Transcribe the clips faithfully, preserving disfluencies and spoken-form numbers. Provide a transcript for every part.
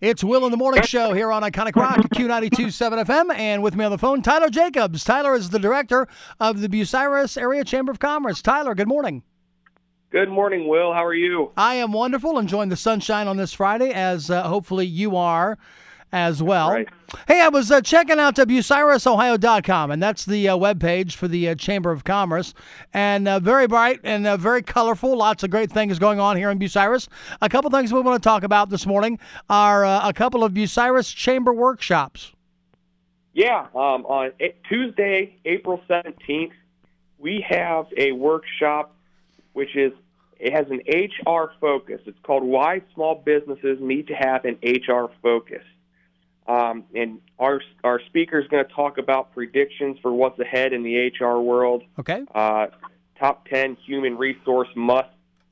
It's Will in the Morning Show here on Iconic Rock, Q ninety-two point seven F M, and with me on the phone, Tyler Jacobs. Tyler is the director of the Bucyrus Area Chamber of Commerce. Tyler, good morning. Good morning, Will. How are you? I am wonderful, enjoying the sunshine on this Friday, as uh, hopefully you are as well. Right. Hey, I was uh, checking out uh, Bucyrus Ohio dot com, and that's the uh, webpage for the uh, Chamber of Commerce, and uh, very bright and uh, very colorful. Lots of great things going on here in Bucyrus. A couple things we want to talk about this morning are uh, a couple of Bucyrus Chamber workshops. Yeah, um, on a- Tuesday, April seventeenth, we have a workshop which is, it has an H R focus. It's called Why Small Businesses Need to Have an H R Focus. Um, and our our speaker is going to talk about predictions for what's ahead in the H R world. Okay. Uh, top ten human resource must,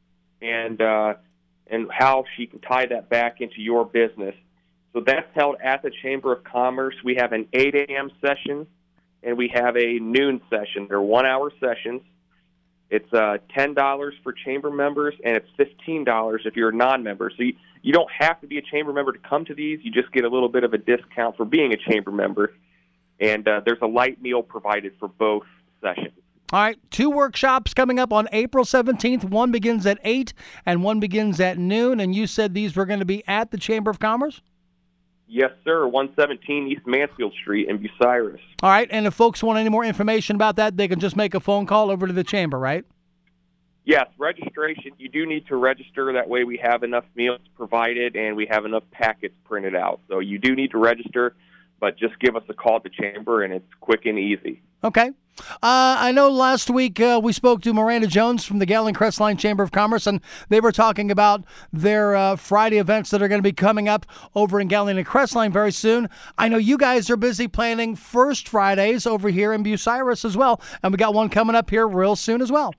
and uh, and how she can tie that back into your business. So that's held at the Chamber of Commerce. We have an eight a.m. session, and we have a noon session. They're one-hour sessions. It's uh, ten dollars for chamber members, and it's fifteen dollars if you're a non-member. So you, you don't have to be a chamber member to come to these. You just get a little bit of a discount for being a chamber member. And uh, there's a light meal provided for both sessions. All right, two workshops coming up on April seventeenth. One begins at eight, and one begins at noon. And you said these were going to be at the Chamber of Commerce? Yes, sir. one seventeen East Mansfield Street in Bucyrus. All right, and if folks want any more information about that, they can just make a phone call over to the Chamber, right? Yes, registration. You do need to register. That way we have enough meals provided and we have enough packets printed out. So you do need to register, but just give us a call at the Chamber, and it's quick and easy. Okay. Uh, I know last week uh, we spoke to Miranda Jones from the Gallon Crestline Chamber of Commerce, and they were talking about their uh, Friday events that are going to be coming up over in Gallon and Crestline very soon. I know you guys are busy planning First Fridays over here in Bucyrus as well, and we got one coming up here real soon as well.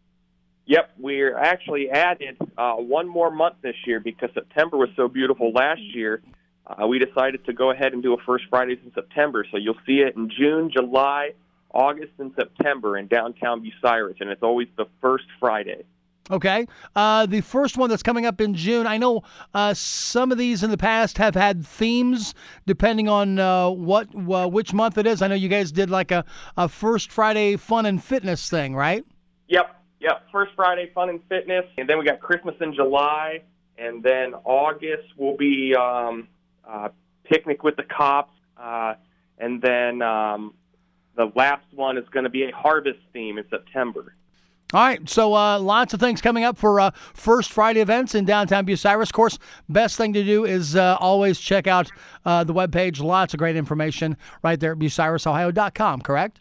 Yep, we're actually added uh, one more month this year because September was so beautiful last year. Uh, we decided to go ahead and do a First Fridays in September, so you'll see it in June, July, August, and September in downtown Bucyrus, and it's always the first Friday. Okay. Uh, the first one that's coming up in June, I know uh, some of these in the past have had themes depending on uh, what uh, which month it is. I know you guys did like a, a First Friday fun and fitness thing, right? Yep, yep. First Friday fun and fitness, and then we got Christmas in July, and then August will be um, uh, picnic with the cops, uh, and then um, the last one is going to be a harvest theme in September. All right, so uh, lots of things coming up for uh, First Friday events in downtown Bucyrus. Of course, best thing to do is uh, always check out uh, the webpage. Lots of great information right there at Bucyrus Ohio dot com, correct?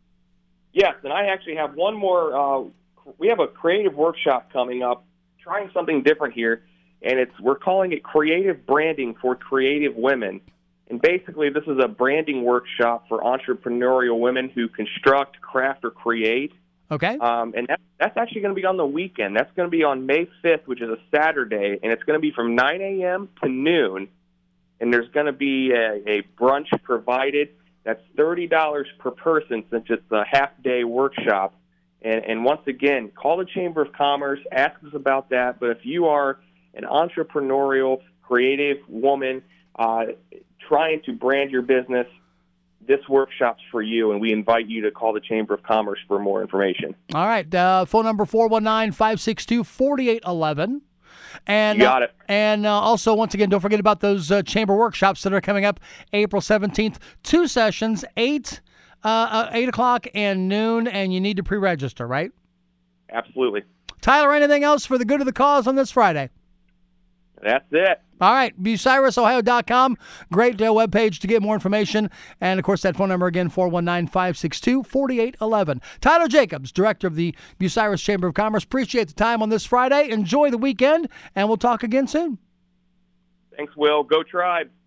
Yes, and I actually have one more. Uh, we have a creative workshop coming up, trying something different here, and it's we're calling it Creative Branding for Creative Women. And basically, this is a branding workshop for entrepreneurial women who construct, craft, or create. Okay. Um, and that, that's actually going to be on the weekend. That's going to be on May fifth, which is a Saturday, and it's going to be from nine a.m. to noon. And there's going to be a, a brunch provided. That's thirty dollars per person since it's a half-day workshop. And, and once again, call the Chamber of Commerce, ask us about that. But if you are an entrepreneurial, creative woman uh, trying to brand your business, this workshop's for you, and we invite you to call the Chamber of Commerce for more information. All right. Uh, phone number four one nine, five six two, four eight one one. And, you got it. Uh, and uh, also, once again, don't forget about those uh, chamber workshops that are coming up April seventeenth. Two sessions, eight, uh, uh, eight o'clock and noon, and you need to pre-register, right? Absolutely. Tyler, anything else for the good of the cause on this Friday? That's it. All right, Bucyrus Ohio dot com. Great uh, webpage to get more information. And, of course, that phone number again, four one nine, five six two, four eight one one. Tyler Jacobs, director of the Bucyrus Chamber of Commerce. Appreciate the time on this Friday. Enjoy the weekend, and we'll talk again soon. Thanks, Will. Go Tribe.